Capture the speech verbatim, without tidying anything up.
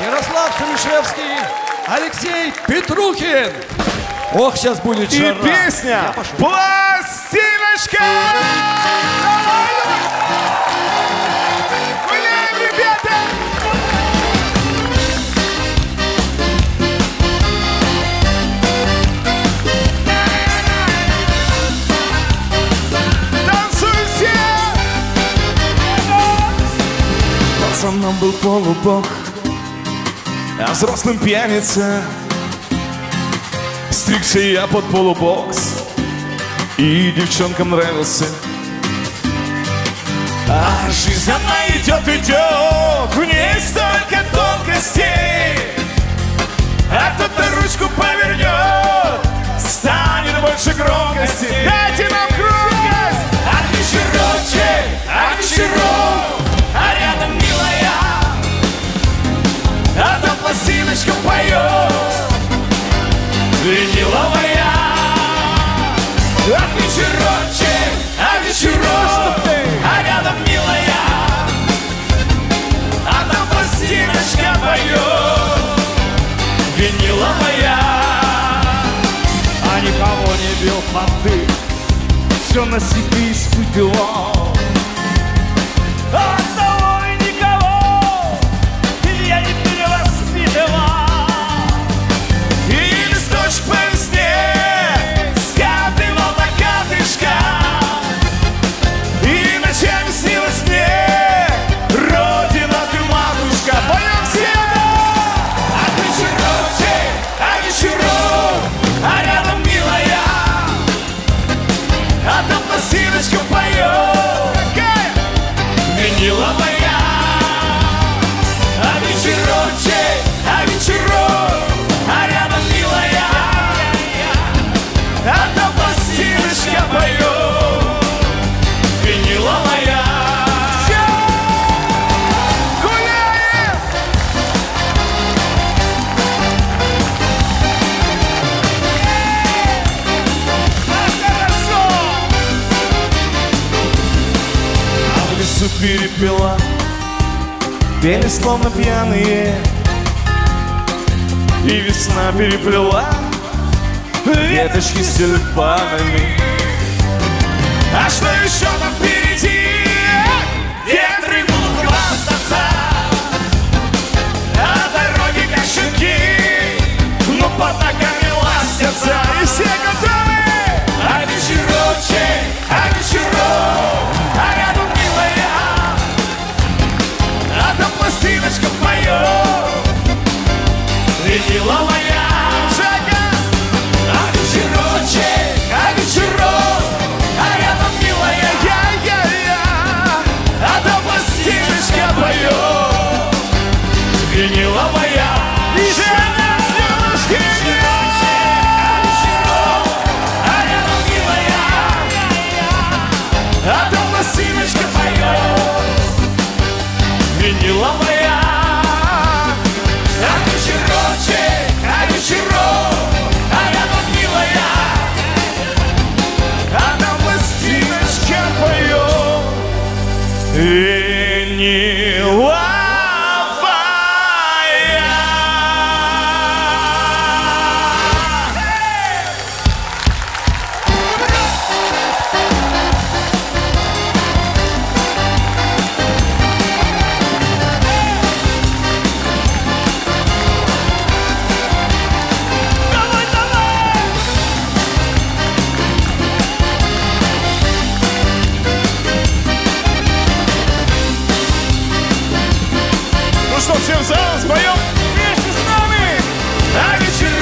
Ярослав Сумишевский, Алексей Петрухин. Ох, сейчас будет жара. И песня «Пластиночка». Гуляем, ребята! Танцуйте! Пацаном был полубог, а взрослым пьяница. Стригся я под полубокс, и девчонкам нравился. А жизнь она идет, идет, в ней столько тонкостей. А кто-то ручку повернет, станет больше громкости. Дайте нам громкость! А вечерочек, а вечерок, а рядом милая, а там пластиночка поет. Виниловая, а вечерочек, а вечерок, а рядом милая, а там пластиночка поет. Виниловая, а никого не бил понты, все на себе испытывал. Одного и никого я не перевоспитывал. По весне скатывал на катышках, и ночами снилась мне родина ты, матушка. Поем все! А вечерочек, а вечерок, а рядом милая, а там пластиночка поет. Какая? Виниловая. А вечерочек, а вечерок, а рядом милая, а там пластиночка поет. Виниловая. Все! Гуляем! Хорошо! А в лесу перепела, пели словно пьяные, и весна переплела веточки с тюльпанами. А что еще там впереди? Ветры будут хвастаться, а дороги как щенки, но под ногами ластятся. И все готовы? А вечерочек, а вечерок, а рядом милая, а там пластиночка поет. Виниловая. Вечерочек, а вечерок, а рядом милая, я-я-я, а там пластиночка поет. Виниловая. Вечерочек, а вечерок, а рядом милая, а там пластиночка поет. Виниловая. А вечерочек, а вечерок, Виниловая. Давай, давай! Ну что, всем залом споем вместе с нами. А вечер